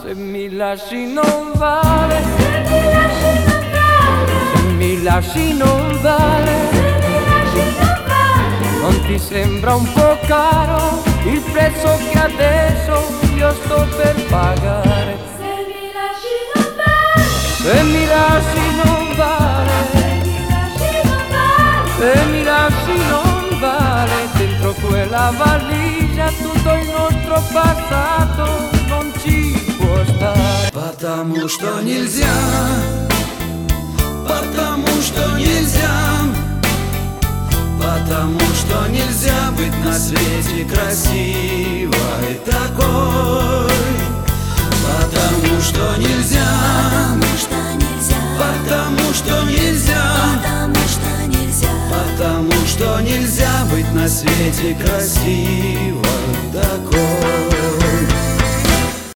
Se mi lasci non vale, se mi lasci non vale, non ti sembra un po' caro il prezzo che adesso io sto per pagare? Se mi lasci non vale, Se mi lasci non vale, se mi lasci non vale, dentro quella valigia tutto il nostro passato non ci può stare. Потому что нельзя, потому что нельзя, потому что нельзя быть на свете красивой такой. Потому что нельзя, потому что нельзя, потому что нельзя быть на свете красивой такой.